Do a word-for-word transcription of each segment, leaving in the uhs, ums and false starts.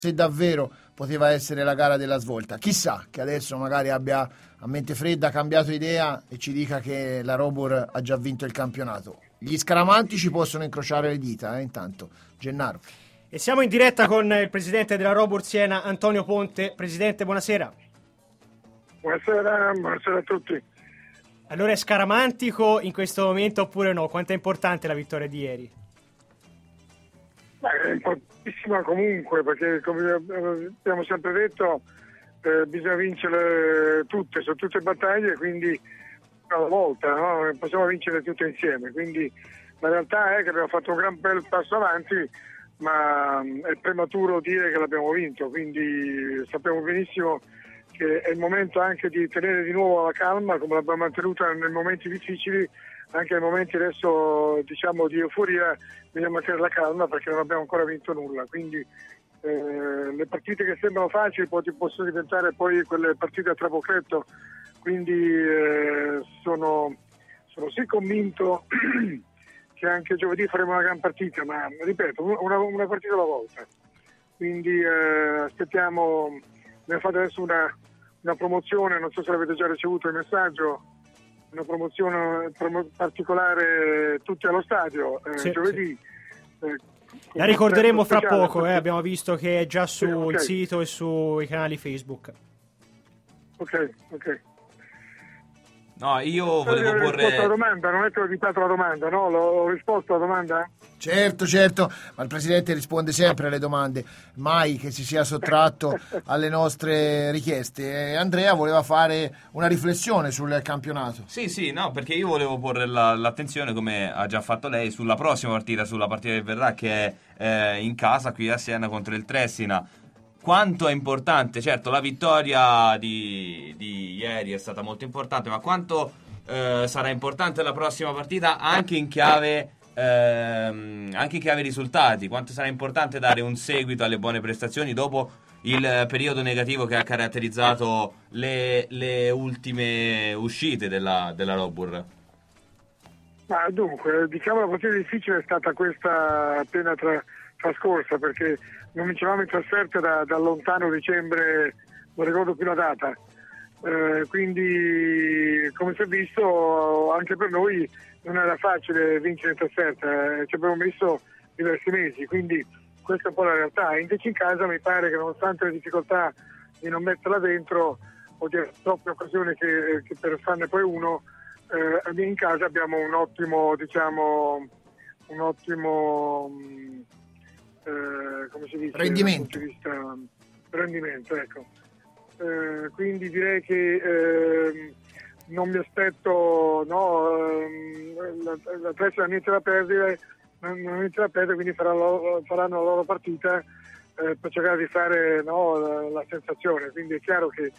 se davvero poteva essere la gara della svolta. Chissà che adesso magari abbia a mente fredda cambiato idea e ci dica che la Robur ha già vinto il campionato. Gli scaramanti ci possono incrociare le dita, eh, intanto. Gennaro. E siamo in diretta con il presidente della Robur Siena, Antonio Ponte. Presidente, buonasera. Buonasera, buonasera a tutti. Allora, è scaramantico in questo momento oppure no? Quanto è importante la vittoria di ieri? Beh, è importantissima comunque, perché come abbiamo sempre detto eh, bisogna vincere tutte, sono tutte battaglie, quindi una volta, no? Possiamo vincere tutte insieme, quindi la realtà è che abbiamo fatto un gran bel passo avanti, ma è prematuro dire che l'abbiamo vinto, quindi sappiamo benissimo che è il momento anche di tenere di nuovo la calma, come l'abbiamo mantenuta nei momenti difficili. Anche nei momenti adesso diciamo di euforia bisogna mantenere la calma, perché non abbiamo ancora vinto nulla, quindi eh, le partite che sembrano facili poi possono diventare poi quelle partite a trabocchetto, quindi eh, sono, sono sì convinto che anche giovedì faremo una gran partita, ma ripeto, una, una partita alla volta, quindi eh, aspettiamo. Abbiamo fatto adesso una, una promozione, non so se l'avete già ricevuto il messaggio, una promozione promo- particolare tutti allo stadio eh, sì, giovedì. Sì. Eh, La ricorderemo fra speciale, poco, eh, abbiamo visto che è già sul sì, okay. sito e sui canali Facebook. Ok, ok. No, io volevo ho porre... risposto alla domanda, non è che ho ripeto la domanda, no? Ho risposto alla domanda? Certo, certo, ma il Presidente risponde sempre alle domande, mai che si sia sottratto alle nostre richieste. E Andrea voleva fare una riflessione sul campionato. Sì, sì, no, perché io volevo porre la, l'attenzione, come ha già fatto lei, sulla prossima partita, sulla partita che verrà, che è eh, in casa qui a Siena contro il Tressina. Quanto è importante, certo la vittoria di, di ieri è stata molto importante, ma quanto eh, sarà importante la prossima partita anche in chiave ehm, anche in chiave risultati, quanto sarà importante dare un seguito alle buone prestazioni dopo il periodo negativo che ha caratterizzato le, le ultime uscite della, della Robur. Ma dunque, diciamo la partita difficile è stata questa appena tra, trascorsa, perché non vincevamo in trasferta da, da lontano dicembre, non ricordo più la data, eh, quindi come si è visto anche per noi non era facile vincere in trasferta, eh, ci abbiamo messo diversi mesi, quindi questa è un po' la realtà. Invece in casa mi pare che nonostante le difficoltà di non metterla dentro o di avere troppe occasioni che, che per farne poi uno, eh, in casa abbiamo un ottimo, diciamo, un ottimo mh, eh, come si dice, rendimento, dal punto di vista, rendimento, ecco. Eh, quindi direi che eh, non mi aspetto, no, ehm, la, la Tressina ha niente da perdere, non, non ha niente da perdere, quindi farà loro, faranno la loro partita eh, per cercare di fare, no, la, la sensazione. Quindi è chiaro che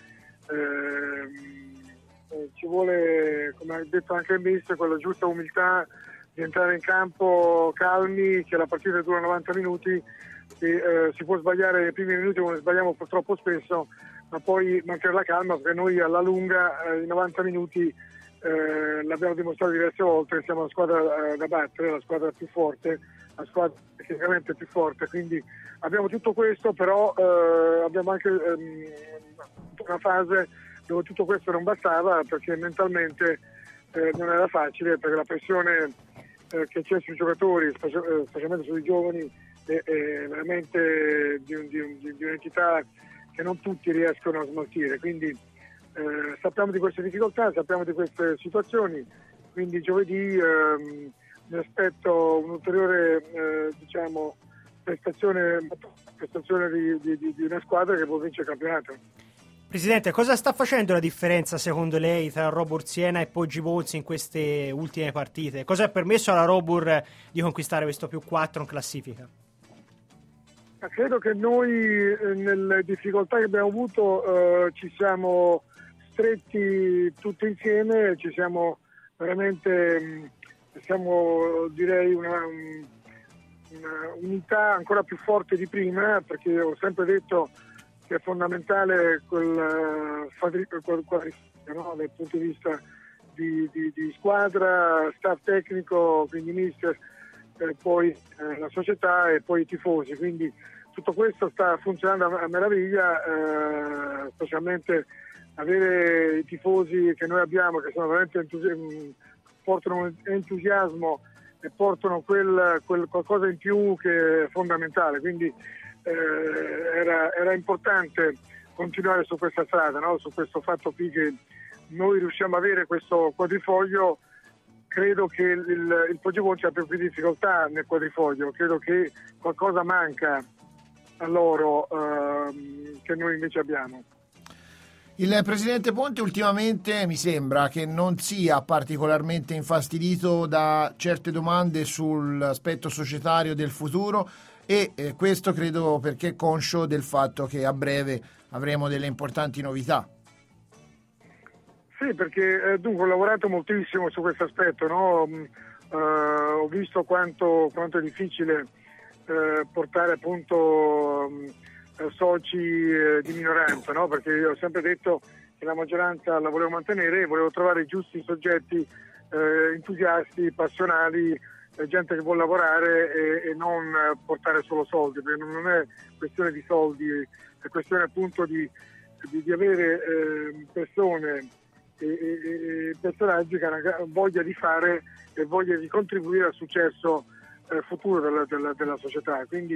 ehm, eh, ci vuole, come ha detto anche il mister, quella giusta umiltà di entrare in campo calmi, che la partita dura novanta minuti e eh, si può sbagliare nei primi minuti come sbagliamo purtroppo spesso, ma poi mantenere la calma, perché noi alla lunga eh, i novanta minuti eh, l'abbiamo dimostrato diverse volte, siamo la squadra eh, da battere, la squadra più forte, la squadra tecnicamente più forte, quindi abbiamo tutto questo, però eh, abbiamo anche ehm, una fase dove tutto questo non bastava, perché mentalmente eh, non era facile, perché la pressione eh, che c'è sui giocatori, specie- specialmente sui giovani, è, è veramente di, un, di, un, di un'entità che non tutti riescono a smaltire, quindi eh, sappiamo di queste difficoltà, sappiamo di queste situazioni, quindi giovedì ehm, mi aspetto un'ulteriore eh, diciamo prestazione, prestazione di, di, di una squadra che può vincere il campionato. Presidente, cosa sta facendo la differenza secondo lei tra Robur Siena e Poggi Bonzi in queste ultime partite? Cosa ha permesso alla Robur di conquistare questo più quattro in classifica? Credo che noi eh, nelle difficoltà che abbiamo avuto eh, ci siamo stretti tutti insieme, ci siamo veramente, mh, siamo direi una, una unità ancora più forte di prima, perché ho sempre detto che è fondamentale quel, quel, quel no? dal punto di vista di, di, di squadra, staff tecnico, quindi mister, eh, poi eh, la società e poi i tifosi, quindi tutto questo sta funzionando a meraviglia, eh, specialmente avere i tifosi che noi abbiamo, che sono veramente entusi- portano entusiasmo e portano quel, quel qualcosa in più che è fondamentale, quindi eh, era, era importante continuare su questa strada, no? Su questo fatto qui che noi riusciamo a avere questo quadrifoglio. Credo che il, il Poggibonsi abbia più difficoltà nel quadrifoglio, credo che qualcosa manca a loro ehm, che noi invece abbiamo. Il presidente Ponte ultimamente mi sembra che non sia particolarmente infastidito da certe domande sull'aspetto societario del futuro e eh, questo credo perché è conscio del fatto che a breve avremo delle importanti novità. Sì, perché eh, dunque ho lavorato moltissimo su questo aspetto, no? Mm, eh, ho visto quanto, quanto è difficile eh, portare appunto mh, soci eh, di minoranza, no? Perché io ho sempre detto che la maggioranza la volevo mantenere e volevo trovare i giusti soggetti eh, entusiasti, passionali, eh, gente che vuole lavorare e, e non eh, portare solo soldi, perché non è questione di soldi, è questione appunto di, di, di avere eh, persone e, e, e personaggi che hanno voglia di fare e voglia di contribuire al successo eh, futuro della, della, della società. Quindi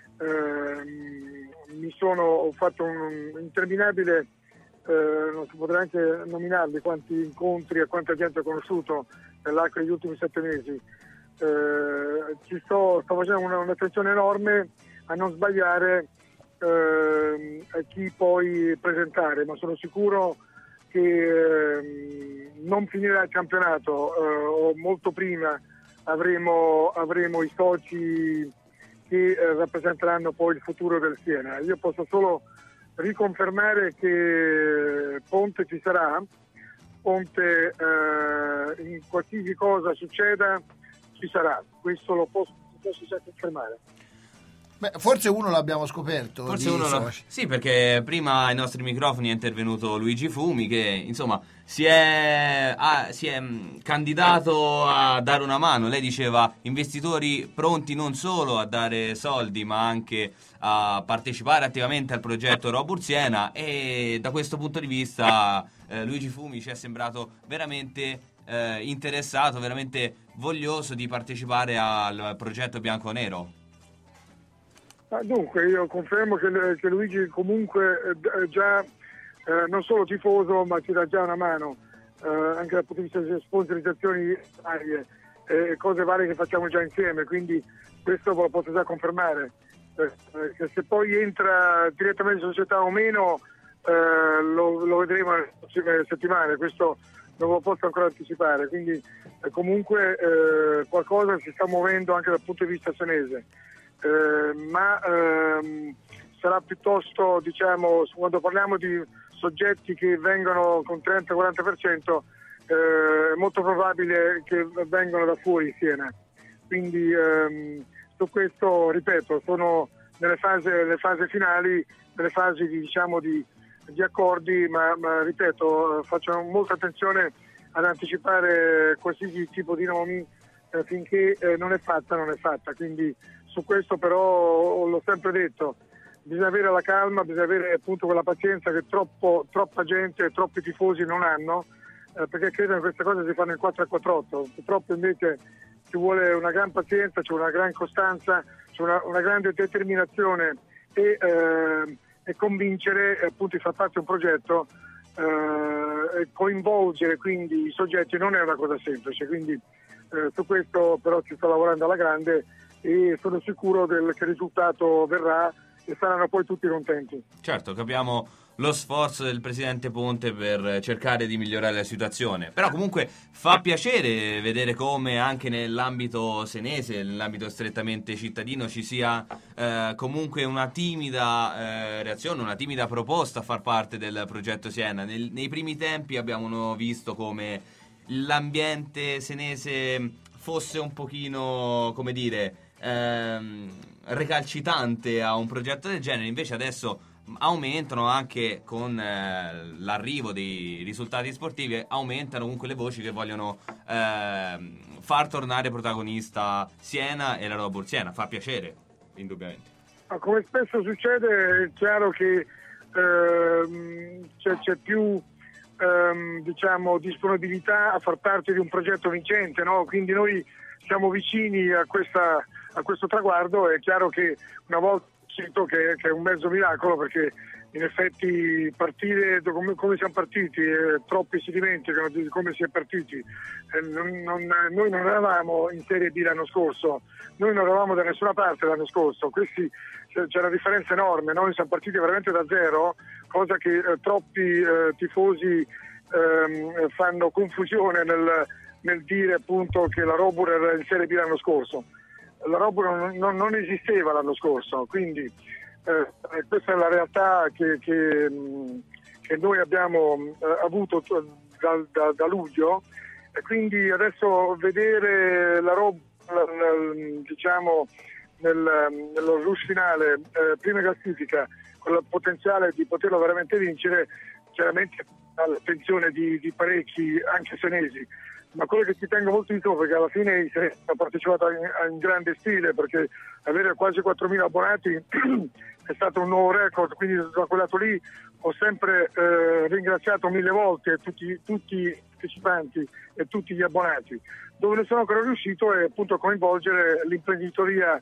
ehm, mi sono ho fatto un, un interminabile, eh, non si potrà anche nominarli quanti incontri e quanta gente ho conosciuto nell'arco degli ultimi sette mesi. Eh, ci sto, sto facendo una, un'attenzione enorme a non sbagliare eh, a chi poi presentare, ma sono sicuro che eh, non finirà il campionato eh, o molto prima avremo, avremo i soci che eh, rappresenteranno poi il futuro del Siena. Io posso solo riconfermare che Ponte ci sarà, Ponte eh, in qualsiasi cosa succeda ci sarà, questo lo posso, posso già confermare. Beh, forse uno l'abbiamo scoperto. Forse uno lo... Sì, perché prima ai nostri microfoni è intervenuto Luigi Fumi che insomma si è, ha, si è candidato a dare una mano. Lei diceva investitori pronti non solo a dare soldi ma anche a partecipare attivamente al progetto Robur Siena, e da questo punto di vista eh, Luigi Fumi ci è sembrato veramente eh, interessato, veramente voglioso di partecipare al progetto bianconero. Dunque io confermo che, che Luigi comunque è già eh, non solo tifoso ma ci dà già una mano eh, anche dal punto di vista delle sponsorizzazioni varie e eh, cose varie che facciamo già insieme, quindi questo ve lo posso già confermare. Eh, che se poi entra direttamente in società o meno eh, lo, lo vedremo nelle prossime settimane, questo non lo posso ancora anticipare, quindi eh, comunque eh, qualcosa si sta muovendo anche dal punto di vista senese. Eh, ma ehm, sarà piuttosto, diciamo, quando parliamo di soggetti che vengono con trenta quaranta per cento eh, è molto probabile che vengano da fuori Siena, quindi ehm, su questo ripeto sono nelle fasi, nelle fasi finali, nelle fasi di, diciamo, di, di accordi, ma, ma ripeto faccio molta attenzione ad anticipare qualsiasi tipo di nomi eh, finché eh, non è fatta non è fatta, quindi su questo però l'ho sempre detto, bisogna avere la calma, bisogna avere appunto quella pazienza che troppo, troppa gente, troppi tifosi non hanno, eh, perché credono che queste cose si fanno in quattro a quattro otto, purtroppo invece ci vuole una gran pazienza, c'è una gran costanza, c'è una, una grande determinazione e, eh, e convincere appunto di far parte di un progetto eh, e coinvolgere quindi i soggetti non è una cosa semplice, quindi eh, su questo però ci sto lavorando alla grande e sono sicuro del, che il risultato verrà e saranno poi tutti contenti. Certo, capiamo lo sforzo del presidente Ponte per cercare di migliorare la situazione, però comunque fa piacere vedere come anche nell'ambito senese, nell'ambito strettamente cittadino ci sia eh, comunque una timida eh, reazione, una timida proposta a far parte del progetto Siena. Nel, nei primi tempi abbiamo visto come l'ambiente senese fosse un pochino, come dire, ehm, recalcitante a un progetto del genere, invece adesso aumentano anche con eh, l'arrivo dei risultati sportivi, aumentano comunque le voci che vogliono eh, far tornare protagonista Siena e la Robur Siena. Fa piacere, indubbiamente. Ma come spesso succede, è chiaro che ehm, c'è, c'è più ehm, diciamo, disponibilità a far parte di un progetto vincente, no? Quindi noi siamo vicini a, questa, a questo traguardo. È chiaro che una volta sento che, che è un mezzo miracolo, perché in effetti partire come, come siamo partiti, eh, troppi si dimenticano di come si è partiti. Eh, non, non, noi non eravamo in Serie B l'anno scorso, noi non eravamo da nessuna parte l'anno scorso. Questi, c'è una differenza enorme, noi siamo partiti veramente da zero, cosa che eh, troppi eh, tifosi eh, fanno confusione nel, nel dire appunto che la Robur era in Serie B l'anno scorso. La Robur non, non, non esisteva l'anno scorso, quindi Eh, questa è la realtà che, che, che noi abbiamo eh, avuto da, da, da luglio, e quindi adesso vedere la roba diciamo nel, nello rush finale, eh, prima classifica, con il potenziale di poterlo veramente vincere, chiaramente all'attenzione di, di parecchi anche senesi. Ma quello che ci tengo moltissimo, perché alla fine ha partecipato in, in grande stile, perché avere quasi quattromila abbonati è stato un nuovo record, quindi da quel lato lì ho sempre eh, ringraziato mille volte tutti, tutti i partecipanti e tutti gli abbonati. Dove ne sono ancora riuscito è appunto coinvolgere l'imprenditoria,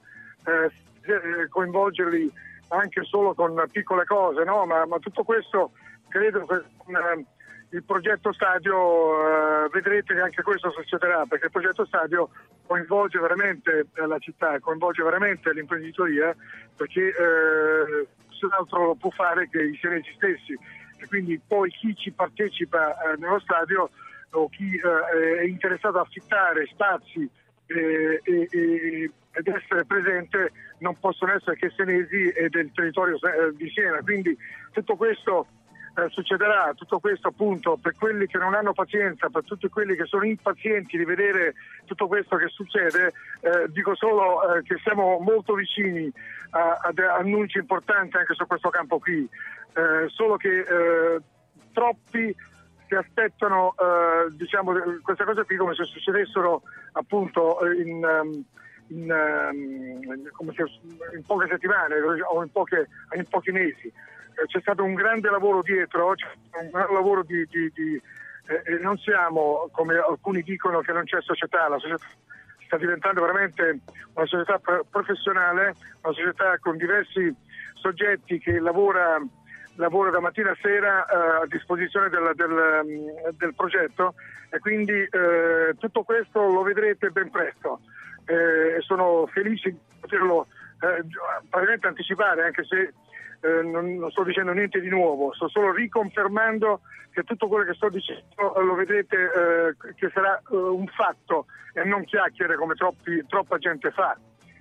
eh, coinvolgerli anche solo con piccole cose, no? Ma, ma tutto questo credo che una, il progetto stadio, eh, vedrete che anche questo succederà, perché il progetto stadio coinvolge veramente eh, la città, coinvolge veramente l'imprenditoria, perché eh, nessun altro lo può fare che i senesi stessi, e quindi poi chi ci partecipa eh, nello stadio o chi eh, è interessato a affittare spazi eh, e, e, ed essere presente non possono essere che senesi e del territorio eh, di Siena, quindi tutto questo Eh, succederà. Tutto questo appunto per quelli che non hanno pazienza, per tutti quelli che sono impazienti di vedere tutto questo che succede, eh, dico solo eh, che siamo molto vicini a, ad annunci importanti anche su questo campo qui, eh, solo che eh, troppi si aspettano eh, diciamo queste cose qui come se succedessero appunto in, in, in, come se, in poche settimane o in, poche, in pochi mesi. C'è stato un grande lavoro dietro, c'è un gran lavoro di, di, di eh, non siamo, come alcuni dicono, che non c'è società, la società sta diventando veramente una società professionale, una società con diversi soggetti che lavora, lavora da mattina a sera eh, a disposizione del, del, del progetto, e quindi eh, tutto questo lo vedrete ben presto. Eh, sono felice di poterlo eh, praticamente anticipare, anche se Eh, non, non sto dicendo niente di nuovo, sto solo riconfermando che tutto quello che sto dicendo eh, lo vedrete eh, che sarà eh, un fatto e non chiacchiere come troppi, troppa gente fa.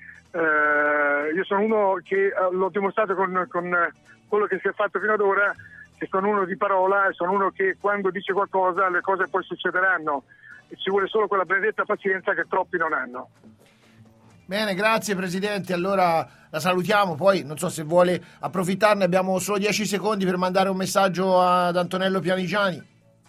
Eh, io sono uno che eh, l'ho dimostrato con, con quello che si è fatto fino ad ora, che sono uno di parola e sono uno che quando dice qualcosa le cose poi succederanno, e ci vuole solo quella benedetta pazienza che troppi non hanno. Bene, grazie Presidente, allora la salutiamo, poi non so se vuole approfittarne, abbiamo solo dieci secondi per mandare un messaggio ad Antonello Pianigiani.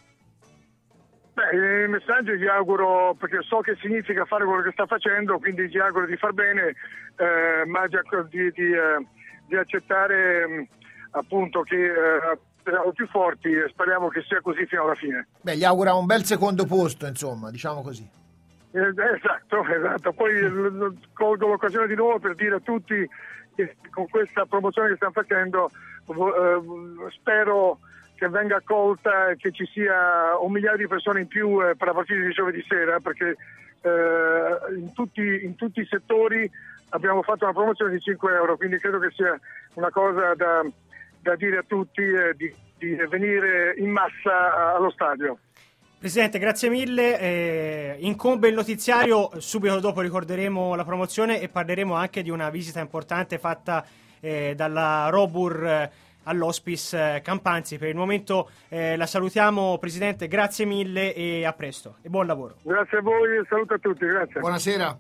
Beh, il messaggio gli auguro, perché so che significa fare quello che sta facendo, quindi gli auguro di far bene, eh, ma di, di, di, eh, di accettare mh, appunto che eh, siamo più forti, e speriamo che sia così fino alla fine. Beh, gli augura un bel secondo posto, insomma, diciamo così. Esatto, esatto. Poi colgo l'occasione di nuovo per dire a tutti che con questa promozione che stiamo facendo eh, spero che venga accolta e che ci sia un migliaio di persone in più eh, per la partita di giovedì sera, perché eh, in, tutti, in tutti i settori abbiamo fatto una promozione di cinque euro, quindi credo che sia una cosa da, da dire a tutti eh, di, di venire in massa allo stadio. Presidente, grazie mille. Eh, incombe il notiziario, subito dopo ricorderemo la promozione e parleremo anche di una visita importante fatta eh, dalla Robur eh, all'Hospice eh, Campanzi. Per il momento eh, la salutiamo, Presidente, grazie mille e a presto e buon lavoro. Grazie a voi e saluto a tutti, grazie. Buonasera.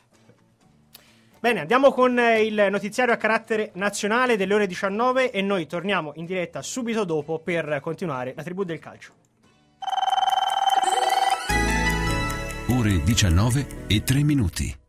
Bene, andiamo con il notiziario a carattere nazionale delle ore diciannove e noi torniamo in diretta subito dopo per continuare la tribù del calcio. Ore diciannove e tre minuti.